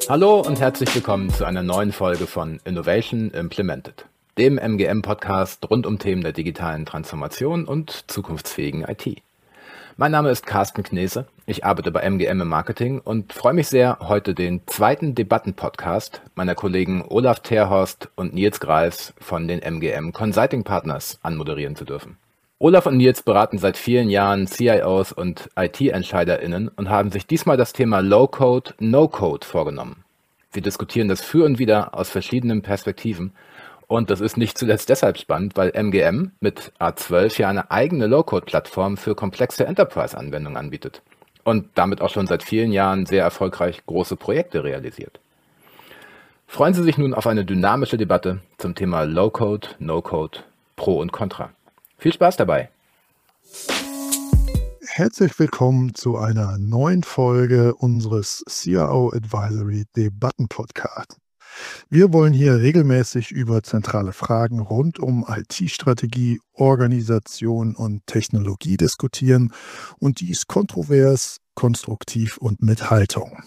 Hallo und herzlich willkommen zu einer neuen Folge von Innovation Implemented, dem MGM-Podcast rund um Themen der digitalen Transformation und zukunftsfähigen IT. Mein Name ist Carsten Knese, ich arbeite bei MGM im Marketing und freue mich sehr, heute den zweiten Debatten-Podcast meiner Kollegen Olaf Terhorst und Nils Greis von den MGM Consulting Partners anmoderieren zu dürfen. Olaf und Nils beraten seit vielen Jahren CIOs und IT-EntscheiderInnen und haben sich diesmal das Thema Low-Code, No-Code vorgenommen. Sie diskutieren das für und wider aus verschiedenen Perspektiven und das ist nicht zuletzt deshalb spannend, weil MGM mit A12 ja eine eigene Low-Code-Plattform für komplexe Enterprise-Anwendungen anbietet und damit auch schon seit vielen Jahren sehr erfolgreich große Projekte realisiert. Freuen Sie sich nun auf eine dynamische Debatte zum Thema Low-Code, No-Code, Pro und Contra. Viel Spaß dabei! Herzlich willkommen zu einer neuen Folge unseres CIO Advisory Debatten Podcast. Wir wollen hier regelmäßig über zentrale Fragen rund um IT-Strategie, Organisation und Technologie diskutieren und dies kontrovers, konstruktiv und mit Haltung.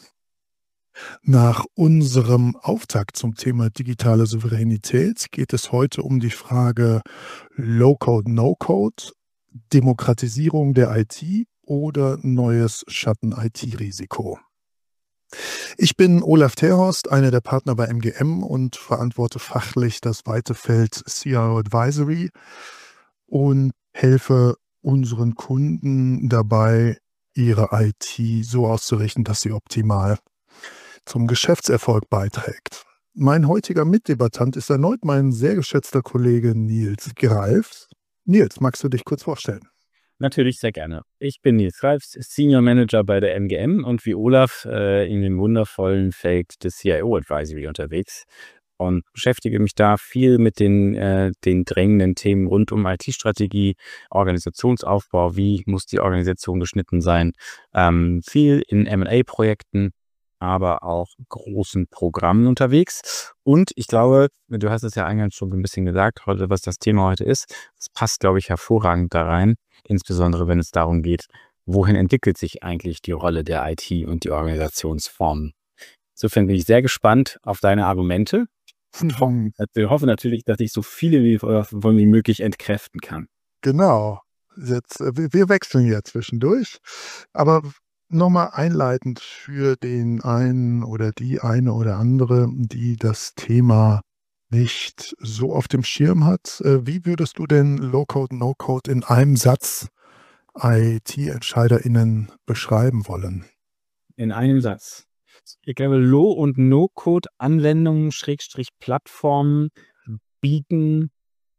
Nach unserem Auftakt zum Thema digitale Souveränität geht es heute um die Frage Low-Code, No-Code, Demokratisierung der IT oder neues Schatten-IT-Risiko. Ich bin Olaf Terhorst, einer der Partner bei MGM und verantworte fachlich das weite Feld CIO Advisory und helfe unseren Kunden dabei, ihre IT so auszurichten, dass sie optimal zum Geschäftserfolg beiträgt. Mein heutiger Mitdebattant ist erneut mein sehr geschätzter Kollege Nils Greis. Nils, magst du dich kurz vorstellen? Natürlich sehr gerne. Ich bin Nils Greis, Senior Manager bei der MGM und wie Olaf in dem wundervollen Feld des CIO Advisory unterwegs und beschäftige mich da viel mit den drängenden Themen rund um IT-Strategie, Organisationsaufbau, wie muss die Organisation geschnitten sein, viel in M&A-Projekten, aber auch großen Programmen unterwegs. Und ich glaube, du hast es ja eingangs schon ein bisschen gesagt, heute, was das Thema heute ist, das passt, glaube ich, hervorragend da rein, insbesondere wenn es darum geht, wohin entwickelt sich eigentlich die Rolle der IT und die Organisationsformen. Insofern bin ich sehr gespannt auf deine Argumente. Wir hoffen natürlich, dass ich so viele wie möglich entkräften kann. Genau. Jetzt, wir wechseln ja zwischendurch, aber nochmal einleitend für den einen oder die eine oder andere, die das Thema nicht so auf dem Schirm hat. Wie würdest du denn Low-Code, No-Code in einem Satz IT-EntscheiderInnen beschreiben wollen? In einem Satz. Ich glaube, Low- und No-Code-Anwendungen, Plattformen bieten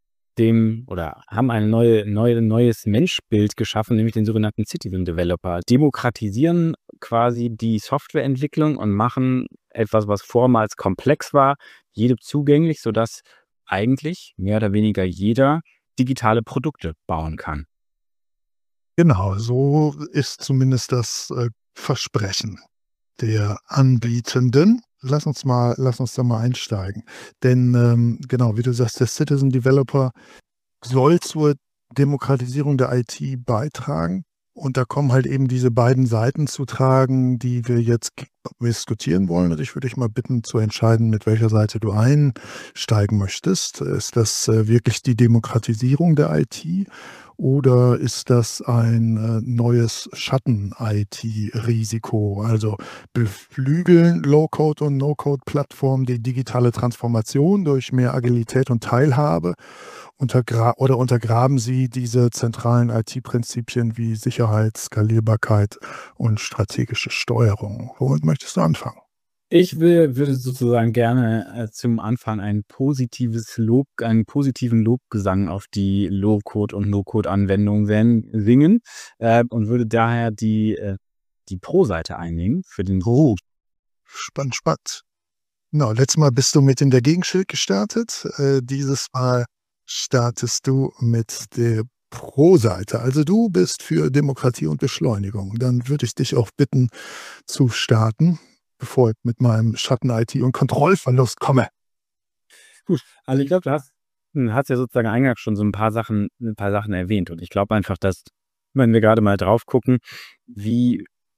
haben ein neues Menschbild geschaffen, nämlich den sogenannten Citizen Developer. Demokratisieren quasi die Softwareentwicklung und machen etwas, was vormals komplex war, jedem zugänglich, sodass eigentlich mehr oder weniger jeder digitale Produkte bauen kann. Genau, so ist zumindest das Versprechen der Anbietenden. Lass uns da mal einsteigen. Denn genau, wie du sagst, der Citizen Developer soll zur Demokratisierung der IT beitragen. Und da kommen halt eben diese beiden Seiten zu tragen, die wir jetzt diskutieren wollen. Und ich würde dich mal bitten zu entscheiden, mit welcher Seite du einsteigen möchtest. Ist das wirklich die Demokratisierung der IT oder ist das ein neues Schatten-IT-Risiko? Also beflügeln Low-Code- und No-Code-Plattformen die digitale Transformation durch mehr Agilität und Teilhabe? Oder untergraben sie diese zentralen IT-Prinzipien wie Sicherheit, Skalierbarkeit und strategische Steuerung? Womit möchtest du anfangen? Ich würde sozusagen gerne zum Anfang einen positiven Lobgesang auf die Low-Code- und No-Code-Anwendungen singen und würde daher die Pro-Seite einnehmen für den. Spannend. Genau, letztes Mal bist du mit in der Gegenschild gestartet. Dieses Mal startest du mit der Pro-Seite. Also du bist für Demokratie und Beschleunigung. Dann würde ich dich auch bitten zu starten, bevor ich mit meinem Schatten-IT und Kontrollverlust komme. Gut, also ich glaube, du hast ja sozusagen eingangs schon so ein paar Sachen erwähnt. Und ich glaube einfach, dass, wenn wir gerade mal drauf gucken, wie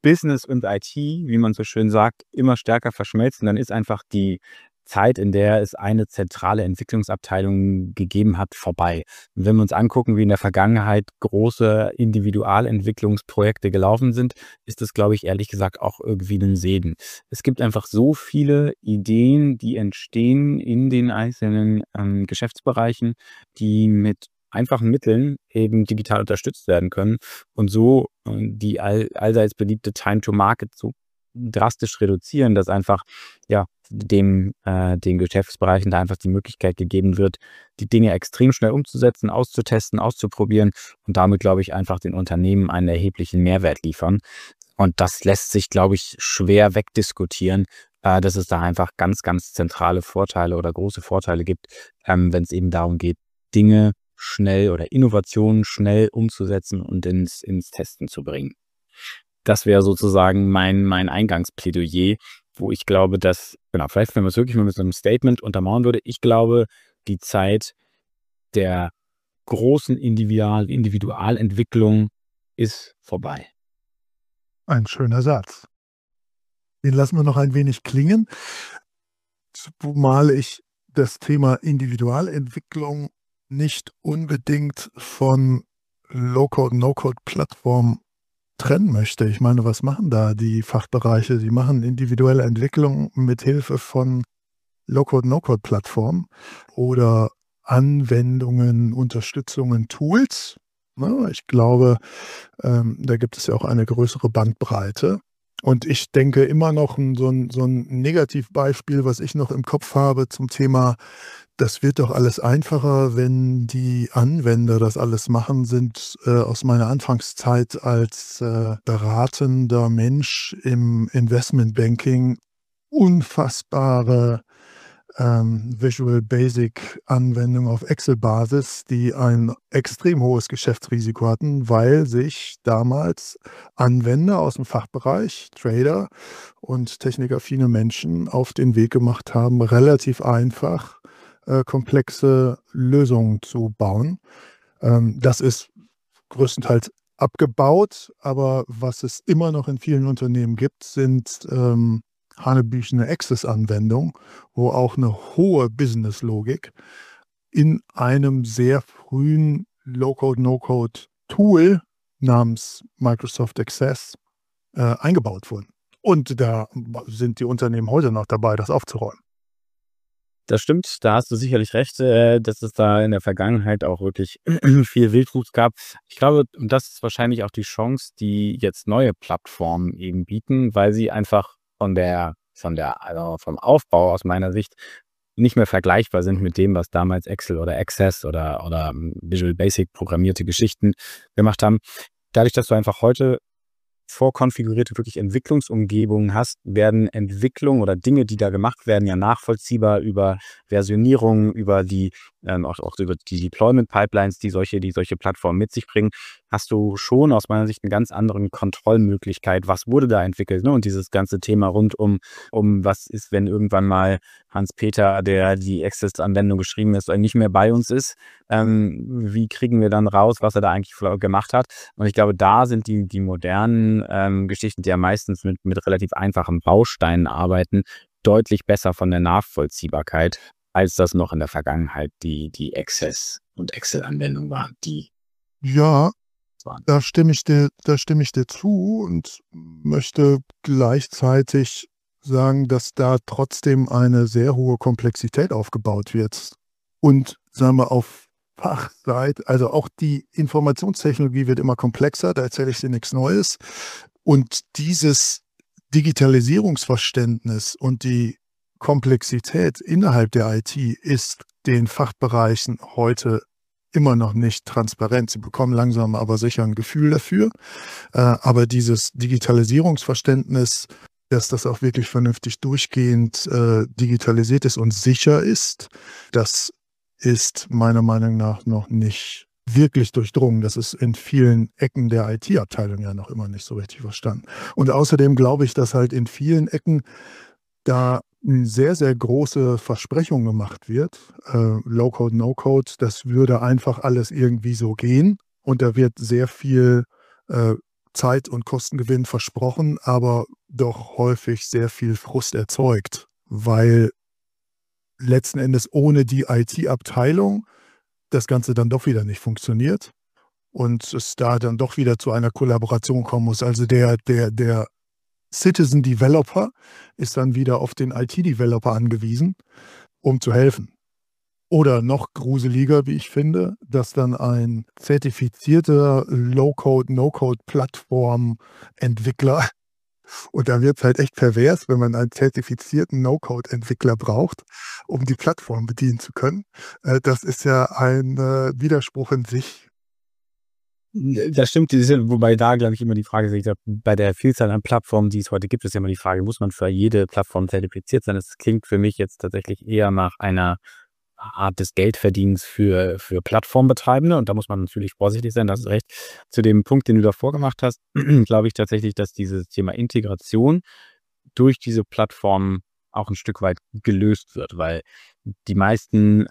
Business und IT, wie man so schön sagt, immer stärker verschmelzen, dann ist einfach die Zeit, in der es eine zentrale Entwicklungsabteilung gegeben hat, vorbei. Und wenn wir uns angucken, wie in der Vergangenheit große Individualentwicklungsprojekte gelaufen sind, ist das, glaube ich, ehrlich gesagt auch irgendwie ein Segen. Es gibt einfach so viele Ideen, die entstehen in den einzelnen Geschäftsbereichen, die mit einfachen Mitteln eben digital unterstützt werden können und so die allseits beliebte Time to Market so drastisch reduzieren, dass einfach ja den Geschäftsbereichen da einfach die Möglichkeit gegeben wird, die Dinge extrem schnell umzusetzen, auszutesten, auszuprobieren und damit, glaube ich, einfach den Unternehmen einen erheblichen Mehrwert liefern. Und das lässt sich, glaube ich, schwer wegdiskutieren, dass es da einfach ganz, ganz zentrale Vorteile oder große Vorteile gibt, wenn es eben darum geht, Dinge schnell oder Innovationen schnell umzusetzen und ins Testen zu bringen. Das wäre sozusagen mein Eingangsplädoyer, wo ich glaube, dass, genau, vielleicht, wenn man es wirklich mal mit so einem Statement untermauern würde, ich glaube, die Zeit der großen Individualentwicklung ist vorbei. Ein schöner Satz. Den lassen wir noch ein wenig klingen, zumal ich das Thema Individualentwicklung nicht unbedingt von Low-Code, No-Code-Plattformen trennen möchte. Ich meine, was machen da die Fachbereiche? Sie machen individuelle Entwicklung mit Hilfe von Low-Code, No-Code-Plattformen oder Anwendungen, Unterstützungen, Tools. Ne? Ich glaube, da gibt es ja auch eine größere Bandbreite. Und ich denke immer noch so ein Negativbeispiel, was ich noch im Kopf habe zum Thema, das wird doch alles einfacher, wenn die Anwender das alles machen, sind aus meiner Anfangszeit als beratender Mensch im Investmentbanking unfassbare Visual Basic Anwendungen auf Excel-Basis, die ein extrem hohes Geschäftsrisiko hatten, weil sich damals Anwender aus dem Fachbereich, Trader und technikaffine Menschen auf den Weg gemacht haben, relativ einfach komplexe Lösungen zu bauen. Das ist größtenteils abgebaut, aber was es immer noch in vielen Unternehmen gibt, sind hanebüchene Access-Anwendungen, wo auch eine hohe Business-Logik in einem sehr frühen Low-Code, No-Code-Tool namens Microsoft Access eingebaut wurden. Und da sind die Unternehmen heute noch dabei, das aufzuräumen. Das stimmt, da hast du sicherlich recht, dass es da in der Vergangenheit auch wirklich viel Wildwuchs gab. Ich glaube, und das ist wahrscheinlich auch die Chance, die jetzt neue Plattformen eben bieten, weil sie einfach also vom Aufbau aus meiner Sicht nicht mehr vergleichbar sind mit dem, was damals Excel oder Access oder Visual Basic programmierte Geschichten gemacht haben. Dadurch, dass du einfach heute vorkonfigurierte wirklich Entwicklungsumgebungen hast, werden Entwicklungen oder Dinge, die da gemacht werden, ja nachvollziehbar über Versionierung, über die auch über die Deployment-Pipelines, die solche Plattformen mit sich bringen, hast du schon aus meiner Sicht eine ganz andere Kontrollmöglichkeit, was wurde da entwickelt, ne? Und dieses ganze Thema rund um was ist, wenn irgendwann mal Hans-Peter, der die Access-Anwendung geschrieben ist, nicht mehr bei uns ist, wie kriegen wir dann raus, was er da eigentlich gemacht hat? Und ich glaube, da sind die modernen Geschichten, die ja meistens mit relativ einfachen Bausteinen arbeiten, deutlich besser von der Nachvollziehbarkeit, als das noch in der Vergangenheit die Access- und Excel-Anwendung waren. Ja, da stimme ich dir zu und möchte gleichzeitig sagen, dass da trotzdem eine sehr hohe Komplexität aufgebaut wird. Und sagen wir auf Fachseite, also auch die Informationstechnologie wird immer komplexer, da erzähle ich dir nichts Neues. Und dieses Digitalisierungsverständnis und die Komplexität innerhalb der IT ist den Fachbereichen heute immer noch nicht transparent. Sie bekommen langsam aber sicher ein Gefühl dafür. Aber dieses Digitalisierungsverständnis, dass das auch wirklich vernünftig durchgehend digitalisiert ist und sicher ist, das ist meiner Meinung nach noch nicht wirklich durchdrungen. Das ist in vielen Ecken der IT-Abteilung ja noch immer nicht so richtig verstanden. Und außerdem glaube ich, dass halt in vielen Ecken da eine sehr, sehr große Versprechung gemacht wird. Low-Code, No-Code, das würde einfach alles irgendwie so gehen. Und da wird sehr viel Zeit- und Kostengewinn versprochen, aber doch häufig sehr viel Frust erzeugt, weil letzten Endes ohne die IT-Abteilung das Ganze dann doch wieder nicht funktioniert und es da dann doch wieder zu einer Kollaboration kommen muss. Also der Citizen Developer ist dann wieder auf den IT-Developer angewiesen, um zu helfen. Oder noch gruseliger, wie ich finde, dass dann ein zertifizierter Low-Code, No-Code-Plattform-Entwickler, und da wird es halt echt pervers, wenn man einen zertifizierten No-Code-Entwickler braucht, um die Plattform bedienen zu können. Das ist ja ein Widerspruch in sich. Das stimmt, wobei da, glaube ich, immer die Frage ist, bei der Vielzahl an Plattformen, die es heute gibt, ist ja immer die Frage, muss man für jede Plattform zertifiziert sein? Das klingt für mich jetzt tatsächlich eher nach einer Art des Geldverdienens für Plattformbetreibende und da muss man natürlich vorsichtig sein, da hast du recht. Zu dem Punkt, den du davor gemacht hast, glaube ich tatsächlich, dass dieses Thema Integration durch diese Plattformen auch ein Stück weit gelöst wird, weil die meisten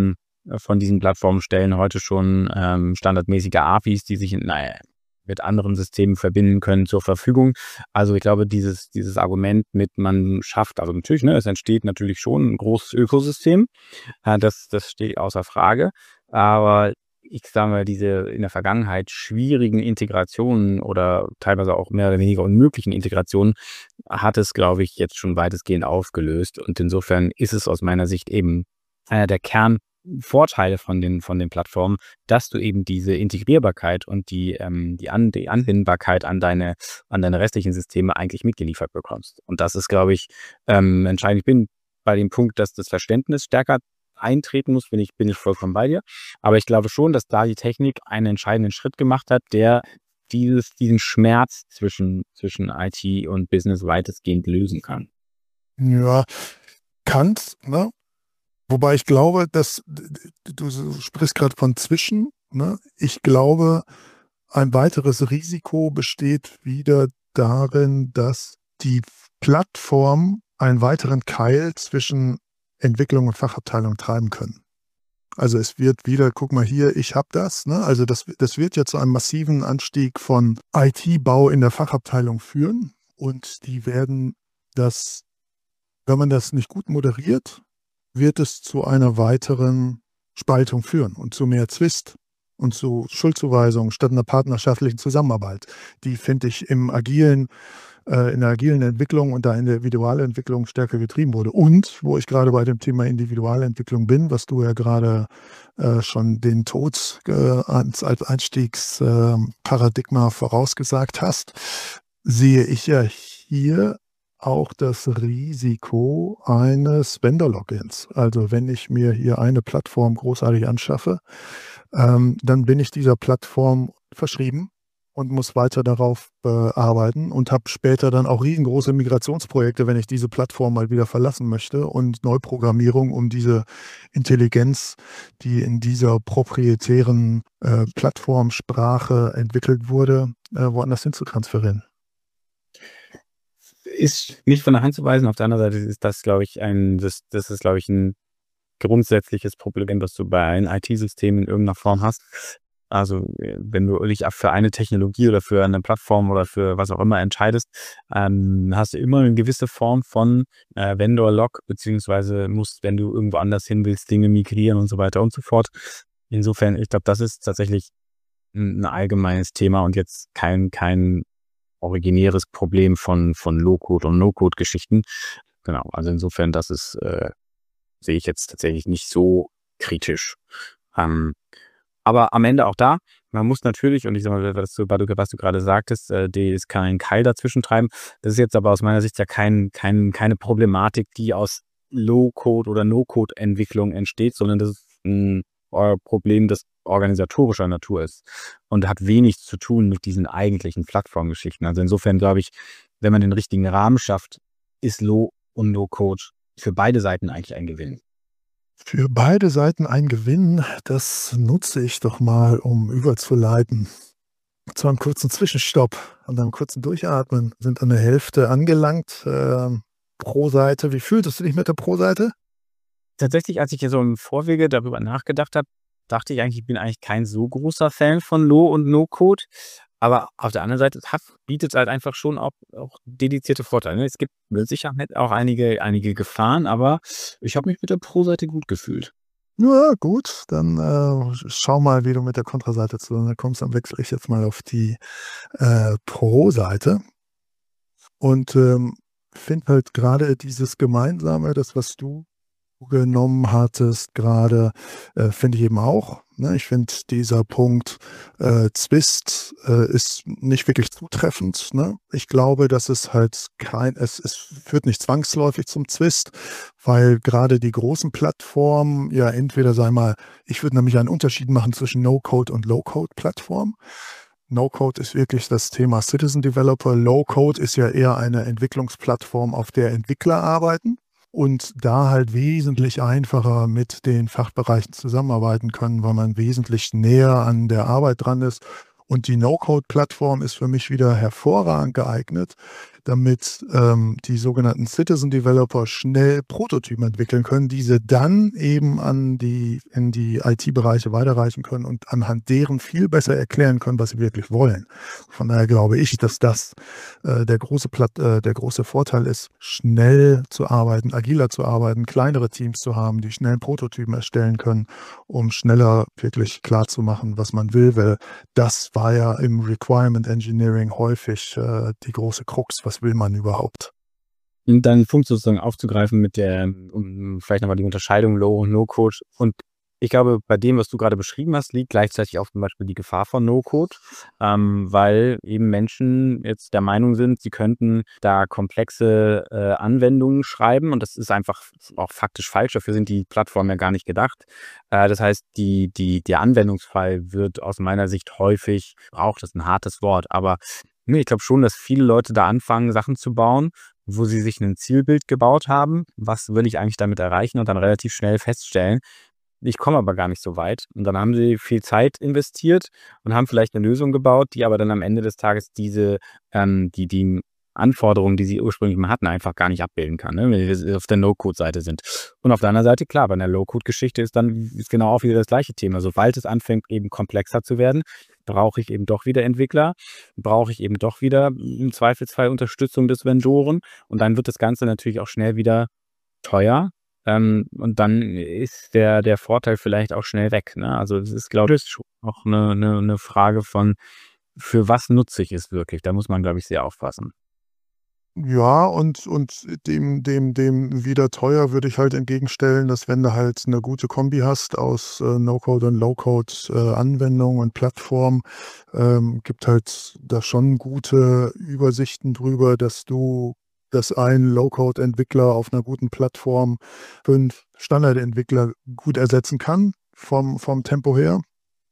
von diesen Plattformen stellen heute schon standardmäßige APIs, die sich mit anderen Systemen verbinden können, zur Verfügung. Also ich glaube, dieses Argument mit man schafft, also natürlich, es entsteht natürlich schon ein großes Ökosystem, das steht außer Frage, aber ich sage mal, diese in der Vergangenheit schwierigen Integrationen oder teilweise auch mehr oder weniger unmöglichen Integrationen hat es, glaube ich, jetzt schon weitestgehend aufgelöst und insofern ist es aus meiner Sicht eben einer der Kernvorteile von den Plattformen, dass du eben diese Integrierbarkeit und die Anbindbarkeit an deine restlichen Systeme eigentlich mitgeliefert bekommst. Und das ist, glaube ich, entscheidend. Ich bin bei dem Punkt, dass das Verständnis stärker eintreten muss, bin ich vollkommen bei dir. Aber ich glaube schon, dass da die Technik einen entscheidenden Schritt gemacht hat, der diesen Schmerz zwischen IT und Business weitestgehend lösen kann. Ja, Kant, ne? Wobei ich glaube, dass du sprichst gerade von zwischen, ne? Ich glaube, ein weiteres Risiko besteht wieder darin, dass die Plattform einen weiteren Keil zwischen Entwicklung und Fachabteilung treiben können. Also es wird wieder, guck mal hier, ich habe das, ne? Also das wird ja zu einem massiven Anstieg von IT-Bau in der Fachabteilung führen und die werden das, wenn man das nicht gut moderiert, wird es zu einer weiteren Spaltung führen und zu mehr Zwist und zu Schuldzuweisungen statt einer partnerschaftlichen Zusammenarbeit. Die finde ich in der agilen Entwicklung und da in der Individualentwicklung stärker getrieben wurde. Und wo ich gerade bei dem Thema Individualentwicklung bin, was du ja gerade schon den Tod als Einstiegsparadigma vorausgesagt hast, sehe ich ja hier auch das Risiko eines Vendor-Logins. Also wenn ich mir hier eine Plattform großartig anschaffe, dann bin ich dieser Plattform verschrieben und muss weiter darauf arbeiten und habe später dann auch riesengroße Migrationsprojekte, wenn ich diese Plattform mal wieder verlassen möchte und Neuprogrammierung, um diese Intelligenz, die in dieser proprietären Plattformsprache entwickelt wurde, woanders hin zu transferieren. Ist nicht von der Hand zu weisen. Auf der anderen Seite ist das, glaube ich, ein grundsätzliches Problem, was du bei einem IT-System in irgendeiner Form hast. Also wenn du dich für eine Technologie oder für eine Plattform oder für was auch immer entscheidest, hast du immer eine gewisse Form von Vendor-Lock, beziehungsweise musst, wenn du irgendwo anders hin willst, Dinge migrieren und so weiter und so fort. Insofern, ich glaube, das ist tatsächlich ein allgemeines Thema und jetzt kein originäres Problem von Low-Code und No-Code-Geschichten. Genau, also insofern, das ist, sehe ich jetzt tatsächlich nicht so kritisch. Aber am Ende auch da, man muss natürlich, und ich sag mal, was du gerade sagtest, die ist kein Keil dazwischen treiben. Das ist jetzt aber aus meiner Sicht ja keine Problematik, die aus Low-Code oder No-Code-Entwicklung entsteht, sondern das ist ein Problem, das organisatorischer Natur ist und hat wenig zu tun mit diesen eigentlichen Plattformgeschichten. Also insofern glaube ich, wenn man den richtigen Rahmen schafft, ist Low- und No-Code für beide Seiten eigentlich ein Gewinn. Für beide Seiten ein Gewinn, das nutze ich doch mal, um überzuleiten. Zu einem kurzen Zwischenstopp und einem kurzen Durchatmen. Sind an der Hälfte angelangt. Pro Seite. Wie fühltest du dich mit der Pro-Seite? Tatsächlich, als ich hier so im Vorwege darüber nachgedacht habe, dachte ich eigentlich, ich bin eigentlich kein so großer Fan von Low- und No-Code. Aber auf der anderen Seite bietet es halt einfach schon auch dedizierte Vorteile, ne? Es gibt mit Sicherheit auch einige Gefahren, aber ich habe mich mit der Pro-Seite gut gefühlt. Ja, gut, dann schau mal, wie du mit der Kontraseite zueinander kommst. Dann wechsle ich jetzt mal auf die Pro-Seite und finde halt gerade dieses Gemeinsame, das, was du genommen hattest gerade, finde ich eben auch. Ne? Ich finde, dieser Punkt Zwist ist nicht wirklich zutreffend. Ne? Ich glaube, dass es halt es führt nicht zwangsläufig zum Zwist, weil gerade die großen Plattformen ja entweder, sag mal, ich würde nämlich einen Unterschied machen zwischen No-Code und Low-Code-Plattformen. No-Code ist wirklich das Thema Citizen Developer. Low-Code ist ja eher eine Entwicklungsplattform, auf der Entwickler arbeiten und da halt wesentlich einfacher mit den Fachbereichen zusammenarbeiten können, weil man wesentlich näher an der Arbeit dran ist. Und die No-Code-Plattform ist für mich wieder hervorragend geeignet, damit die sogenannten Citizen Developer schnell Prototypen entwickeln können, diese dann eben in die IT-Bereiche weiterreichen können und anhand deren viel besser erklären können, was sie wirklich wollen. Von daher glaube ich, dass das der große Vorteil ist, schnell zu arbeiten, agiler zu arbeiten, kleinere Teams zu haben, die schnell Prototypen erstellen können, um schneller wirklich klar zu machen, was man will, weil das war ja im Requirement Engineering häufig die große Krux. Was will man überhaupt? Um deinen Punkt sozusagen aufzugreifen um vielleicht nochmal die Unterscheidung Low- und No-Code. Und ich glaube, bei dem, was du gerade beschrieben hast, liegt gleichzeitig auch zum Beispiel die Gefahr von No-Code, weil eben Menschen jetzt der Meinung sind, sie könnten da komplexe Anwendungen schreiben und das ist einfach auch faktisch falsch. Dafür sind die Plattformen ja gar nicht gedacht. Das heißt, der Anwendungsfall wird aus meiner Sicht häufig, braucht ist ein hartes Wort, aber ich glaube schon, dass viele Leute da anfangen, Sachen zu bauen, wo sie sich ein Zielbild gebaut haben. Was will ich eigentlich damit erreichen? Und dann relativ schnell feststellen, ich komme aber gar nicht so weit. Und dann haben sie viel Zeit investiert und haben vielleicht eine Lösung gebaut, die aber dann am Ende des Tages die Anforderungen, die sie ursprünglich mal hatten, einfach gar nicht abbilden kann, ne? Wenn wir auf der No-Code-Seite sind. Und auf der anderen Seite, klar, bei einer Low-Code-Geschichte ist genau auch wieder das gleiche Thema. Sobald es anfängt, eben komplexer zu werden, brauche ich eben doch wieder Entwickler, brauche ich eben doch wieder im Zweifelsfall Unterstützung des Vendoren und dann wird das Ganze natürlich auch schnell wieder teuer. Und dann ist der Vorteil vielleicht auch schnell weg, ne? Also es ist, glaube ich, schon auch eine Frage von, für was nutze ich es wirklich? Da muss man, glaube ich, sehr aufpassen. Ja, und dem wieder teuer würde ich halt entgegenstellen, dass wenn du halt eine gute Kombi hast aus No-Code und Low-Code Anwendungen und Plattformen, gibt halt da schon gute Übersichten drüber, dass ein Low-Code-Entwickler auf einer guten Plattform 5 Standardentwickler gut ersetzen kann vom Tempo her.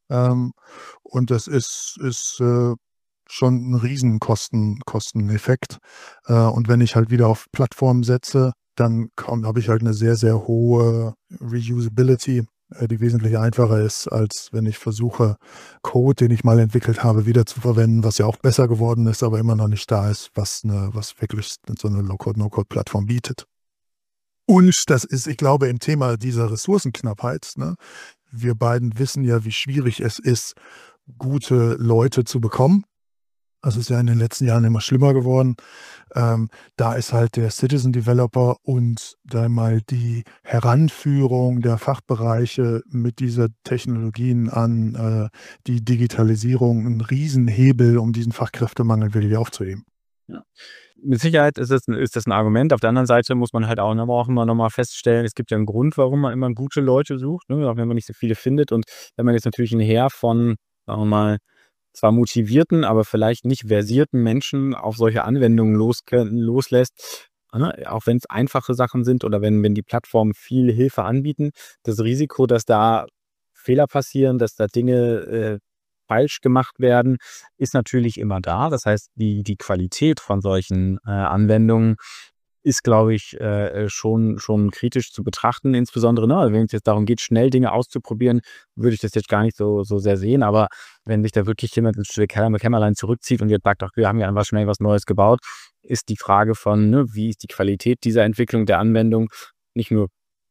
Und das ist schon ein riesen Kosteneffekt. Und wenn ich halt wieder auf Plattformen setze, dann habe ich halt eine sehr, sehr hohe Reusability, die wesentlich einfacher ist, als wenn ich versuche, Code, den ich mal entwickelt habe, wieder zu verwenden, was ja auch besser geworden ist, aber immer noch nicht da ist, was wirklich so eine Low-Code, No-Code-Plattform bietet. Und das ist, ich glaube, im Thema dieser Ressourcenknappheit, ne, wir beiden wissen ja, wie schwierig es ist, gute Leute zu bekommen. Das ist ja in den letzten Jahren immer schlimmer geworden. Da ist halt der Citizen Developer und da mal die Heranführung der Fachbereiche mit dieser Technologien an die Digitalisierung ein Riesenhebel, um diesen Fachkräftemangel wirklich aufzuheben. Ja. Mit Sicherheit ist das ein Argument. Auf der anderen Seite muss man halt auch immer noch mal feststellen, es gibt ja einen Grund, warum man immer gute Leute sucht, ne, auch wenn man nicht so viele findet. Und wenn man jetzt natürlich ein Heer von, sagen wir mal, zwar motivierten, aber vielleicht nicht versierten Menschen auf solche Anwendungen loslässt, ne, auch wenn es einfache Sachen sind oder wenn die Plattformen viel Hilfe anbieten, das Risiko, dass da Fehler passieren, dass da Dinge falsch gemacht werden, ist natürlich immer da. Das heißt, die Qualität von solchen Anwendungen ist, glaube ich, schon kritisch zu betrachten. Insbesondere, ne, wenn es jetzt darum geht, schnell Dinge auszuprobieren, würde ich das jetzt gar nicht so sehr sehen. Aber wenn sich da wirklich jemand ins stille Kämmerlein zurückzieht und jetzt sagt, ach, wir haben ja einfach schnell was Neues gebaut, ist die Frage von, ne, wie ist die Qualität dieser Entwicklung der Anwendung nicht nur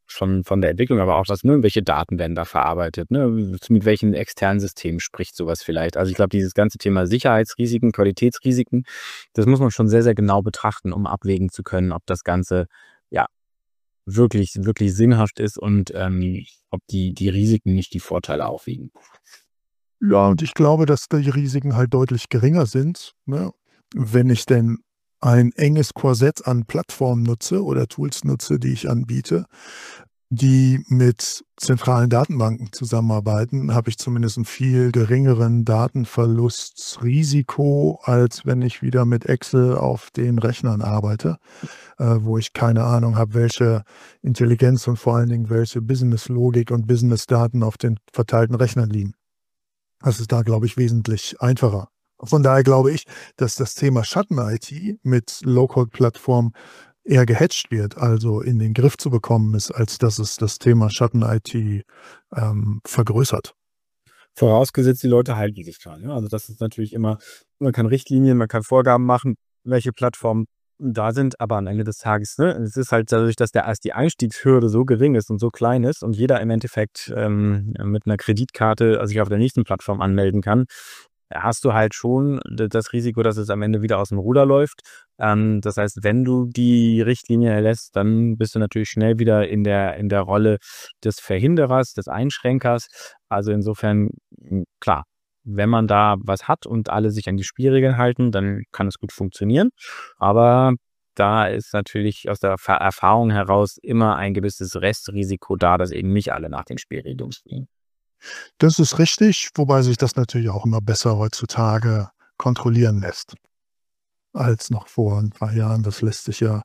von der Entwicklung, aber auch das, ne, welche Daten werden da verarbeitet, ne? Mit welchen externen Systemen spricht sowas vielleicht? Also ich glaube, dieses ganze Thema Sicherheitsrisiken, Qualitätsrisiken, das muss man schon sehr, sehr genau betrachten, um abwägen zu können, ob das Ganze ja wirklich, wirklich sinnhaft ist und ob die Risiken nicht die Vorteile aufwiegen. Ja, und ich glaube, dass die Risiken halt deutlich geringer sind, ne? Wenn ich denn ein enges Korsett an Plattformen nutze oder Tools nutze, die ich anbiete, die mit zentralen Datenbanken zusammenarbeiten, habe ich zumindest einen viel geringeren Datenverlustrisiko, als wenn ich wieder mit Excel auf den Rechnern arbeite, wo ich keine Ahnung habe, welche Intelligenz und vor allen Dingen welche Businesslogik und Businessdaten auf den verteilten Rechnern liegen. Das ist da, glaube ich, wesentlich einfacher. Von daher glaube ich, dass das Thema Schatten-IT mit Low-Code-Plattformen eher gehatcht wird, also in den Griff zu bekommen ist, als dass es das Thema Schatten-IT vergrößert. Vorausgesetzt, die Leute halten sich dran. Ja? Also das ist natürlich immer, man kann Richtlinien, man kann Vorgaben machen, welche Plattformen da sind, aber am Ende des Tages, ne, es ist halt dadurch, dass die Einstiegshürde so gering ist und so klein ist und jeder im Endeffekt mit einer Kreditkarte sich auf der nächsten Plattform anmelden kann, hast du halt schon das Risiko, dass es am Ende wieder aus dem Ruder läuft. Das heißt, wenn du die Richtlinie erlässt, dann bist du natürlich schnell wieder in der Rolle des Verhinderers, des Einschränkers. Also insofern, klar, wenn man da was hat und alle sich an die Spielregeln halten, dann kann es gut funktionieren. Aber da ist natürlich aus der Erfahrung heraus immer ein gewisses Restrisiko da, dass eben nicht alle nach den Spielregeln spielen. Das ist richtig, wobei sich das natürlich auch immer besser heutzutage kontrollieren lässt als noch vor ein paar Jahren. Das lässt sich ja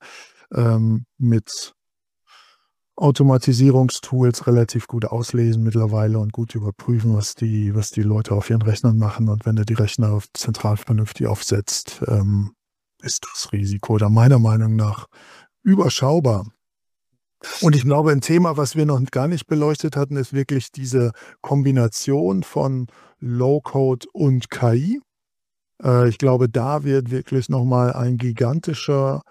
mit Automatisierungstools relativ gut auslesen mittlerweile und gut überprüfen, was die Leute auf ihren Rechnern machen. Und wenn du die Rechner zentral vernünftig aufsetzt, ist das Risiko da meiner Meinung nach überschaubar. Und ich glaube, ein Thema, was wir noch gar nicht beleuchtet hatten, ist wirklich diese Kombination von Low-Code und KI. Ich glaube, da wird wirklich nochmal ein gigantischer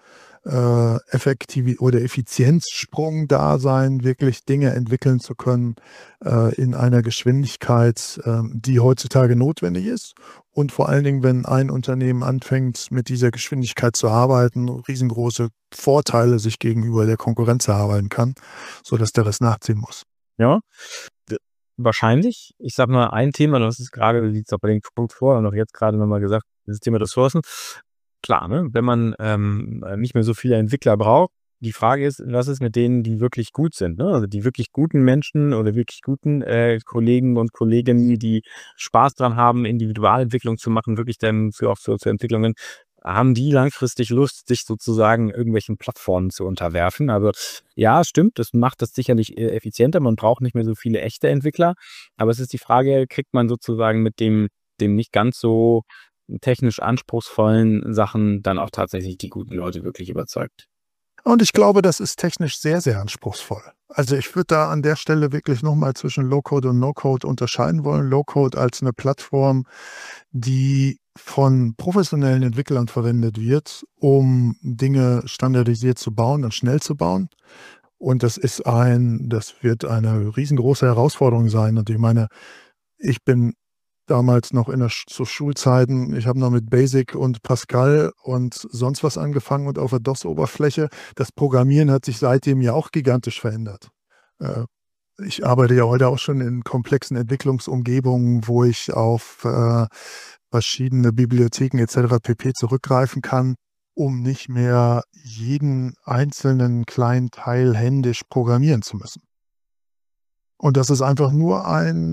oder Effizienzsprung da sein, wirklich Dinge entwickeln zu können in einer Geschwindigkeit, die heutzutage notwendig ist. Und vor allen Dingen, wenn ein Unternehmen anfängt, mit dieser Geschwindigkeit zu arbeiten, riesengroße Vorteile sich gegenüber der Konkurrenz erarbeiten kann, sodass der Rest nachziehen muss. Ja, wahrscheinlich. Ich sag mal, ein Thema, das ist gerade, liegt es auch bei den Punkt vor, und auch jetzt gerade nochmal gesagt, das Thema Ressourcen. Klar, ne? Wenn man nicht mehr so viele Entwickler braucht, die Frage ist, was ist mit denen, die wirklich gut sind, ne? Also die wirklich guten Menschen oder wirklich guten Kollegen und Kolleginnen, die Spaß dran haben, Individualentwicklung zu machen, wirklich dann auch für Entwicklungen, haben die langfristig Lust, sich sozusagen irgendwelchen Plattformen zu unterwerfen. Also ja, stimmt, das macht das sicherlich effizienter, man braucht nicht mehr so viele echte Entwickler, aber es ist die Frage, kriegt man sozusagen mit dem nicht ganz so technisch anspruchsvollen Sachen dann auch tatsächlich die guten Leute wirklich überzeugt? Und ich glaube, das ist technisch sehr, sehr anspruchsvoll. Also ich würde da an der Stelle wirklich nochmal zwischen Low-Code und No-Code unterscheiden wollen. Low-Code als eine Plattform, die von professionellen Entwicklern verwendet wird, um Dinge standardisiert zu bauen und schnell zu bauen. Und das wird eine riesengroße Herausforderung sein. Und ich meine, ich bin damals noch zu Schulzeiten, ich habe noch mit Basic und Pascal und sonst was angefangen und auf der DOS-Oberfläche. Das Programmieren hat sich seitdem ja auch gigantisch verändert. Ich arbeite ja heute auch schon in komplexen Entwicklungsumgebungen, wo ich auf verschiedene Bibliotheken etc. pp. Zurückgreifen kann, um nicht mehr jeden einzelnen kleinen Teil händisch programmieren zu müssen. Und das ist einfach nur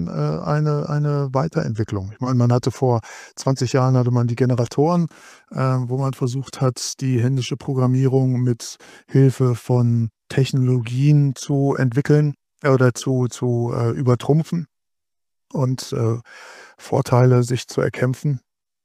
eine Weiterentwicklung. Ich meine, man hatte vor 20 Jahren die Generatoren, wo man versucht hat, die händische Programmierung mit Hilfe von Technologien zu entwickeln oder zu übertrumpfen und Vorteile sich zu erkämpfen.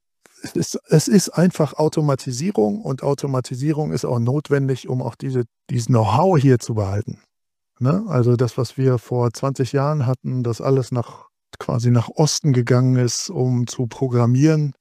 Es ist einfach Automatisierung, und Automatisierung ist auch notwendig, um auch dieses Know-how hier zu behalten. Ne? Also das, was wir vor 20 Jahren hatten, dass alles quasi nach Osten gegangen ist, um zu programmieren,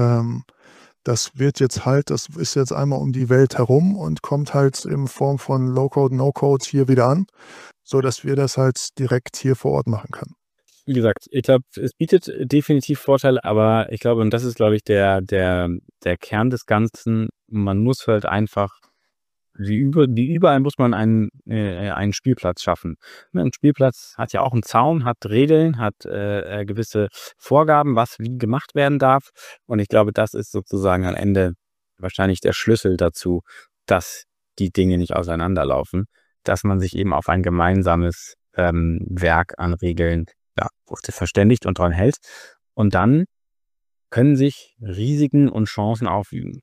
das ist jetzt einmal um die Welt herum und kommt halt in Form von Low-Code, No-Code hier wieder an, sodass wir das halt direkt hier vor Ort machen können. Wie gesagt, ich glaube, es bietet definitiv Vorteile, aber ich glaube, und das ist, glaube ich, der Kern des Ganzen, man muss halt einfach, wie überall muss man einen Spielplatz schaffen. Ne, ein Spielplatz hat ja auch einen Zaun, hat Regeln, hat gewisse Vorgaben, was wie gemacht werden darf. Und ich glaube, das ist sozusagen am Ende wahrscheinlich der Schlüssel dazu, dass die Dinge nicht auseinanderlaufen, dass man sich eben auf ein gemeinsames Werk an Regeln verständigt und dran hält. Und dann können sich Risiken und Chancen aufügen.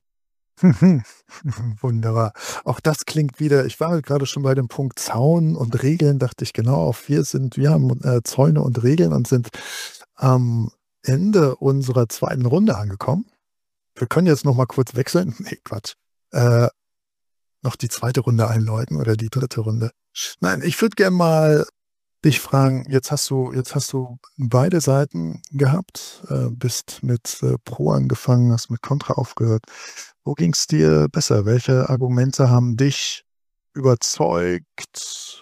Wunderbar. Auch das klingt wieder, ich war gerade schon bei dem Punkt Zaun und Regeln, dachte ich genau, auch wir haben Zäune und Regeln und sind am Ende unserer zweiten Runde angekommen. Wir können jetzt noch mal kurz wechseln. Nee, Quatsch. Noch die zweite Runde einläuten oder die dritte Runde. Nein, ich würde gerne mal dich fragen, jetzt hast du beide Seiten gehabt, bist mit Pro angefangen, hast mit Contra aufgehört. Wo ging es dir besser? Welche Argumente haben dich überzeugt?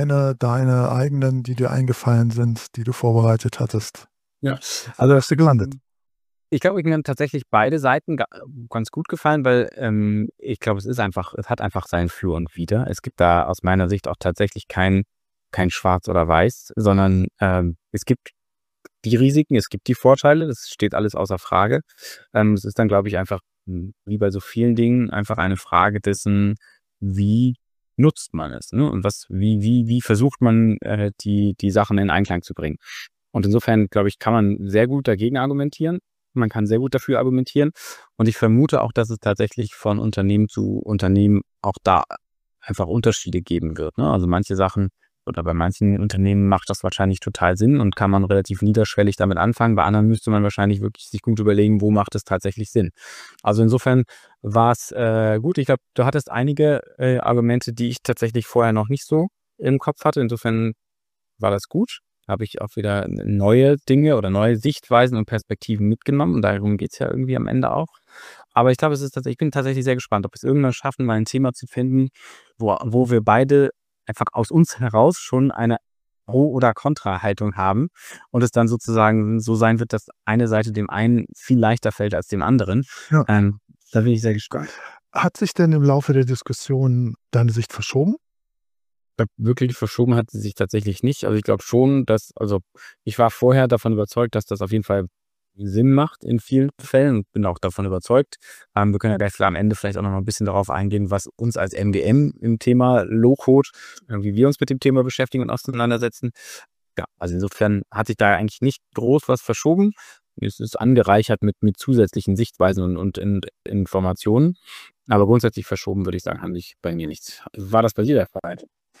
Deine eigenen, die dir eingefallen sind, die du vorbereitet hattest? Ja, Also hast du gelandet. Ich glaube, mir haben tatsächlich beide Seiten ganz gut gefallen, weil ich glaube, es hat einfach seinen Für und Wider. Es gibt da aus meiner Sicht auch tatsächlich kein Schwarz oder Weiß, sondern es gibt die Risiken, es gibt die Vorteile, das steht alles außer Frage. Es ist dann, glaube ich, einfach, wie bei so vielen Dingen, einfach eine Frage dessen, wie nutzt man es, ne? Und wie versucht man, die Sachen in Einklang zu bringen. Und insofern, glaube ich, kann man sehr gut dagegen argumentieren. Man kann sehr gut dafür argumentieren. Und ich vermute auch, dass es tatsächlich von Unternehmen zu Unternehmen auch da einfach Unterschiede geben wird, ne? Also manche Sachen oder bei manchen Unternehmen macht das wahrscheinlich total Sinn und kann man relativ niederschwellig damit anfangen. Bei anderen müsste man wahrscheinlich wirklich sich gut überlegen, wo macht es tatsächlich Sinn. Also insofern war es gut. Ich glaube, du hattest einige Argumente, die ich tatsächlich vorher noch nicht so im Kopf hatte. Insofern war das gut. Habe ich auch wieder neue Dinge oder neue Sichtweisen und Perspektiven mitgenommen. Und darum geht es ja irgendwie am Ende auch. Aber ich glaube, ich bin tatsächlich sehr gespannt, ob wir es irgendwann schaffen, mal ein Thema zu finden, wo wir beide einfach aus uns heraus schon eine Pro- oder Kontra-Haltung haben und es dann sozusagen so sein wird, dass eine Seite dem einen viel leichter fällt als dem anderen. Ja. Da bin ich sehr gespannt. Hat sich denn im Laufe der Diskussion deine Sicht verschoben? Wirklich verschoben hat sie sich tatsächlich nicht. Also ich glaube schon, ich war vorher davon überzeugt, dass das auf jeden Fall Sinn macht in vielen Fällen und bin auch davon überzeugt. Wir können ja gleich am Ende vielleicht auch noch mal ein bisschen darauf eingehen, was uns als MGM im Thema Low-Code, wie wir uns mit dem Thema beschäftigen und auseinandersetzen. Ja, also insofern hat sich da eigentlich nicht groß was verschoben. Es ist angereichert mit zusätzlichen Sichtweisen und Informationen. Aber grundsätzlich verschoben, würde ich sagen, haben sich bei mir nichts. War das bei dir der Fall?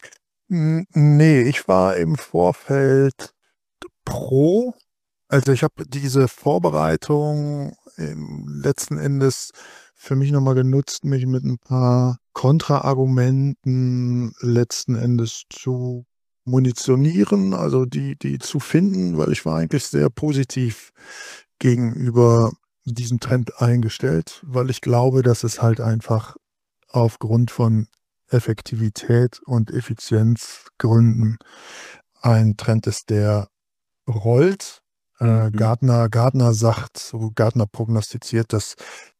Nee, ich war im Vorfeld pro. Also ich habe diese Vorbereitung letzten Endes für mich nochmal genutzt, mich mit ein paar Kontraargumenten letzten Endes zu munitionieren, also die zu finden, weil ich war eigentlich sehr positiv gegenüber diesem Trend eingestellt, weil ich glaube, dass es halt einfach aufgrund von Effektivität und Effizienzgründen ein Trend ist, der rollt. Gartner prognostiziert, dass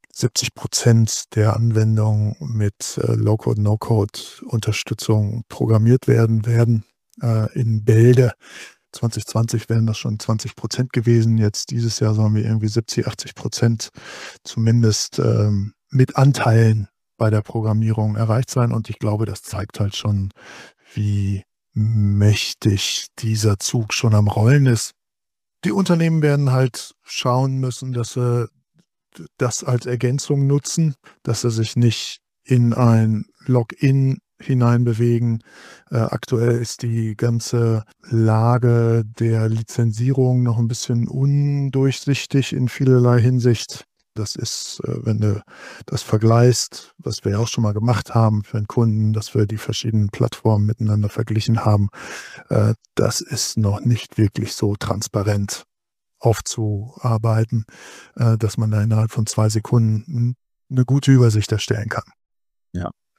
70% der Anwendungen mit Low-Code, No-Code-Unterstützung programmiert werden. In Bälde 2020 wären das schon 20% gewesen. Jetzt dieses Jahr sollen wir irgendwie 70-80% zumindest mit Anteilen bei der Programmierung erreicht sein. Und ich glaube, das zeigt halt schon, wie mächtig dieser Zug schon am Rollen ist. Die Unternehmen werden halt schauen müssen, dass sie das als Ergänzung nutzen, dass sie sich nicht in ein Login hineinbewegen. Aktuell ist die ganze Lage der Lizenzierung noch ein bisschen undurchsichtig in vielerlei Hinsicht. Das ist, wenn du das vergleichst, was wir ja auch schon mal gemacht haben für einen Kunden, dass wir die verschiedenen Plattformen miteinander verglichen haben, das ist noch nicht wirklich so transparent aufzuarbeiten, dass man da innerhalb von 2 Sekunden eine gute Übersicht erstellen kann. Ja.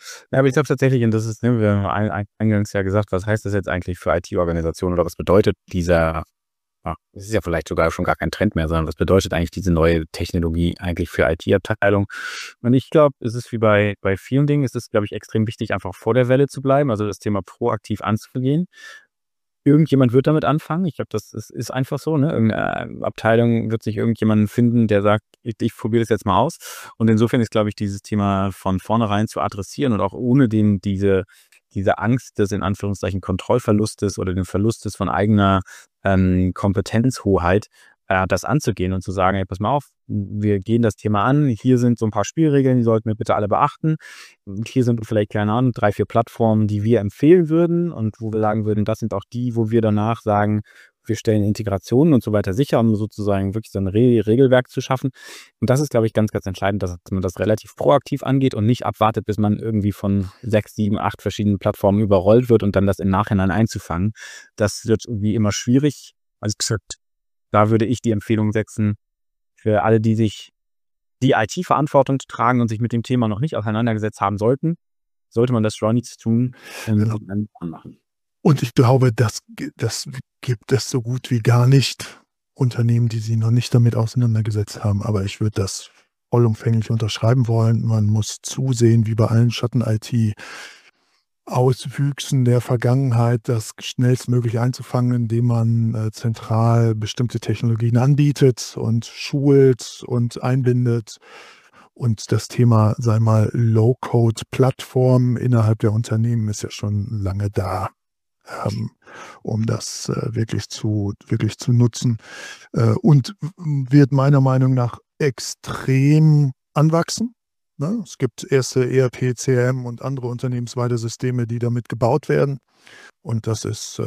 Ja, aber ich glaube tatsächlich, und das ist, ne, wir haben eingangs ja gesagt, was heißt das jetzt eigentlich für IT-Organisationen oder was bedeutet dieser, es ist ja vielleicht sogar schon gar kein Trend mehr, sondern was bedeutet eigentlich diese neue Technologie eigentlich für IT-Abteilung? Und ich glaube, es ist wie bei vielen Dingen, es ist, glaube ich, extrem wichtig, einfach vor der Welle zu bleiben, also das Thema proaktiv anzugehen. Irgendjemand wird damit anfangen. Ich glaube, das ist einfach so, ne? Irgendeine Abteilung wird sich irgendjemanden finden, der sagt: „Ich probiere das jetzt mal aus." Und insofern ist, glaube ich, dieses Thema von vornherein zu adressieren und auch ohne diese Angst des in Anführungszeichen Kontrollverlustes oder den Verlustes von eigener, Kompetenzhoheit, das anzugehen und zu sagen: „Ey, pass mal auf, wir gehen das Thema an. Hier sind so ein paar Spielregeln, die sollten wir bitte alle beachten. Und hier sind vielleicht, keine Ahnung, 3, 4 Plattformen, die wir empfehlen würden und wo wir sagen würden, das sind auch die, wo wir danach sagen, wir stellen Integrationen und so weiter sicher, um sozusagen wirklich so ein Regelwerk zu schaffen." Und das ist, glaube ich, ganz, ganz entscheidend, dass man das relativ proaktiv angeht und nicht abwartet, bis man irgendwie von 6, 7, 8 verschiedenen Plattformen überrollt wird und dann das im Nachhinein einzufangen. Das wird irgendwie immer schwierig. Also gesagt, da würde ich die Empfehlung setzen, für alle, die die IT-Verantwortung tragen und sich mit dem Thema noch nicht auseinandergesetzt haben sollten, sollte man das schleunigst tun Genau. und dann anmachen. Und ich glaube, das gibt es so gut wie gar nicht Unternehmen, die sich noch nicht damit auseinandergesetzt haben. Aber ich würde das vollumfänglich unterschreiben wollen. Man muss zusehen, wie bei allen Schatten-IT-Auswüchsen der Vergangenheit, das schnellstmöglich einzufangen, indem man zentral bestimmte Technologien anbietet und schult und einbindet. Und das Thema, sei mal, Low-Code-Plattform innerhalb der Unternehmen ist ja schon lange da, um das wirklich zu nutzen. Und wird meiner Meinung nach extrem anwachsen. Ne? Es gibt erste ERP, CRM und andere unternehmensweite Systeme, die damit gebaut werden. Und das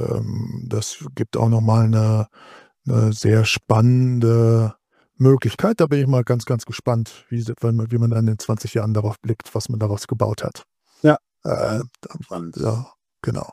gibt auch nochmal eine sehr spannende Möglichkeit. Da bin ich mal ganz, ganz gespannt, wie man dann in 20 Jahren darauf blickt, was man daraus gebaut hat. Ja. Spannend. Ja, genau.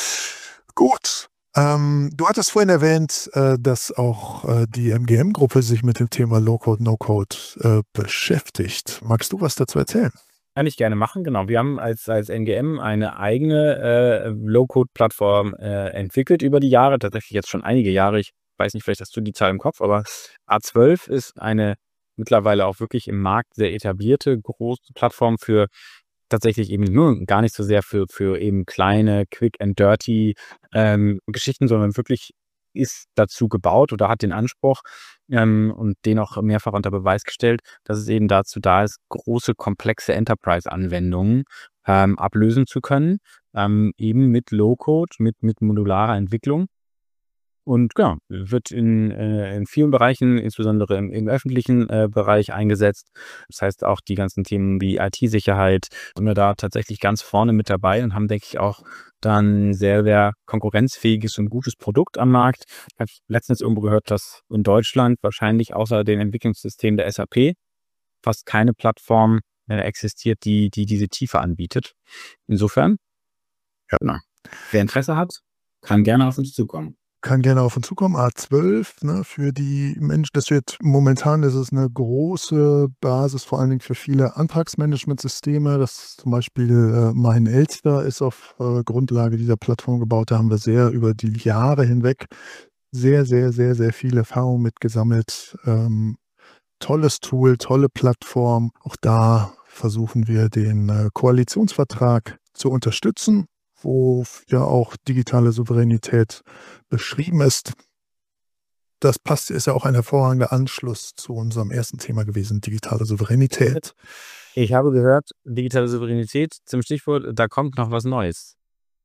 Gut. Du hattest vorhin erwähnt, dass auch die MGM-Gruppe sich mit dem Thema Low-Code, No-Code beschäftigt. Magst du was dazu erzählen? Kann ich gerne machen, genau. Wir haben als MGM eine eigene Low-Code-Plattform entwickelt über die Jahre, tatsächlich jetzt schon einige Jahre. Ich weiß nicht, vielleicht hast du die Zahl im Kopf, aber A12 ist eine mittlerweile auch wirklich im Markt sehr etablierte große Plattform für tatsächlich eben nur gar nicht so sehr für eben kleine, quick and dirty Geschichten, sondern wirklich ist dazu gebaut oder hat den Anspruch und den auch mehrfach unter Beweis gestellt, dass es eben dazu da ist, große, komplexe Enterprise-Anwendungen ablösen zu können, eben mit Low-Code, mit modularer Entwicklung. Und genau, wird in vielen Bereichen, insbesondere im öffentlichen Bereich eingesetzt. Das heißt auch die ganzen Themen wie IT-Sicherheit sind wir da tatsächlich ganz vorne mit dabei und haben, denke ich, auch dann sehr, sehr konkurrenzfähiges und gutes Produkt am Markt. Ich habe letztens irgendwo gehört, dass in Deutschland wahrscheinlich außer den Entwicklungssystemen der SAP fast keine Plattform existiert, die diese Tiefe anbietet. Insofern, ja, genau. Wer Interesse hat, kann gerne auf uns zukommen. Kann gerne auf uns zukommen. A12, ne, für die Menschen, momentan ist es eine große Basis, vor allen Dingen für viele Antragsmanagementsysteme. Das zum Beispiel Mein Elster ist auf Grundlage dieser Plattform gebaut. Da haben wir über die Jahre hinweg sehr, sehr, sehr, sehr viel Erfahrung mitgesammelt. Tolles Tool, tolle Plattform. Auch da versuchen wir den Koalitionsvertrag zu unterstützen, wo ja auch digitale Souveränität beschrieben ist. Das ist ja auch ein hervorragender Anschluss zu unserem ersten Thema gewesen, digitale Souveränität. Ich habe gehört, digitale Souveränität zum Stichwort, da kommt noch was Neues.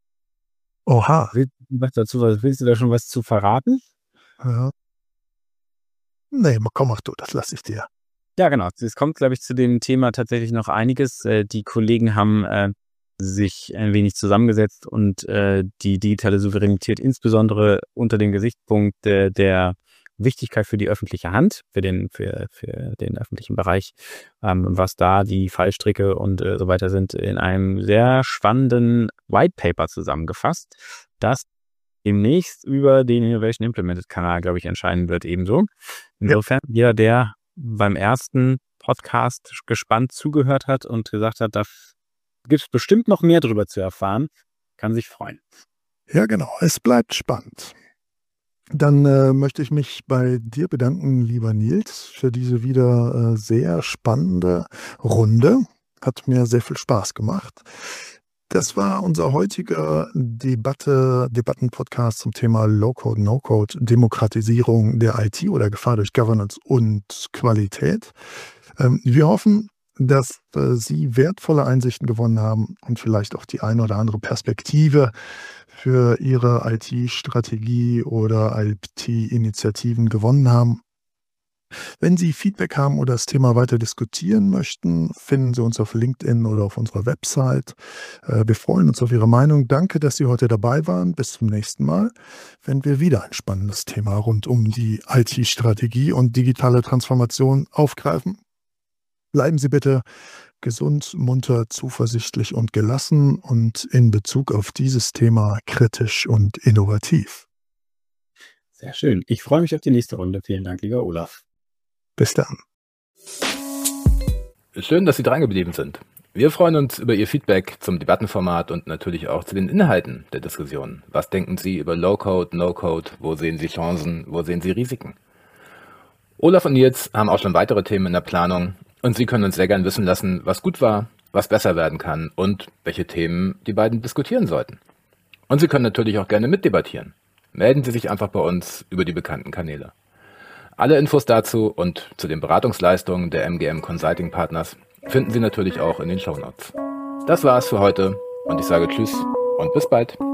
Oha. Willst du da schon was zu verraten? Ja. Nee, komm, mach du, das lasse ich dir. Ja, genau. Es kommt, glaube ich, zu dem Thema tatsächlich noch einiges. Die Kollegen haben sich ein wenig zusammengesetzt und die digitale Souveränität insbesondere unter dem Gesichtspunkt der Wichtigkeit für die öffentliche Hand, für den öffentlichen Bereich, was da die Fallstricke und so weiter sind, in einem sehr spannenden White Paper zusammengefasst, das demnächst über den Innovation Implemented Kanal, glaube ich, erscheinen wird ebenso. Insofern, jeder, der beim ersten Podcast gespannt zugehört hat und gesagt hat, gibt es bestimmt noch mehr drüber zu erfahren. Kann sich freuen. Ja, genau. Es bleibt spannend. Dann möchte ich mich bei dir bedanken, lieber Nils, für diese wieder sehr spannende Runde. Hat mir sehr viel Spaß gemacht. Das war unser heutiger Debattenpodcast zum Thema Low-Code, No-Code, Demokratisierung der IT oder Gefahr durch Governance und Qualität. Wir hoffen, dass Sie wertvolle Einsichten gewonnen haben und vielleicht auch die eine oder andere Perspektive für Ihre IT-Strategie oder IT-Initiativen gewonnen haben. Wenn Sie Feedback haben oder das Thema weiter diskutieren möchten, finden Sie uns auf LinkedIn oder auf unserer Website. Wir freuen uns auf Ihre Meinung. Danke, dass Sie heute dabei waren. Bis zum nächsten Mal, wenn wir wieder ein spannendes Thema rund um die IT-Strategie und digitale Transformation aufgreifen. Bleiben Sie bitte gesund, munter, zuversichtlich und gelassen und in Bezug auf dieses Thema kritisch und innovativ. Sehr schön. Ich freue mich auf die nächste Runde. Vielen Dank, lieber Olaf. Bis dann. Schön, dass Sie dran geblieben sind. Wir freuen uns über Ihr Feedback zum Debattenformat und natürlich auch zu den Inhalten der Diskussion. Was denken Sie über Low-Code, No-Code? Wo sehen Sie Chancen? Wo sehen Sie Risiken? Olaf und Nils haben auch schon weitere Themen in der Planung und Sie können uns sehr gern wissen lassen, was gut war, was besser werden kann und welche Themen die beiden diskutieren sollten. Und Sie können natürlich auch gerne mitdebattieren. Melden Sie sich einfach bei uns über die bekannten Kanäle. Alle Infos dazu und zu den Beratungsleistungen der MGM Consulting Partners finden Sie natürlich auch in den Shownotes. Das war's für heute und ich sage Tschüss und bis bald.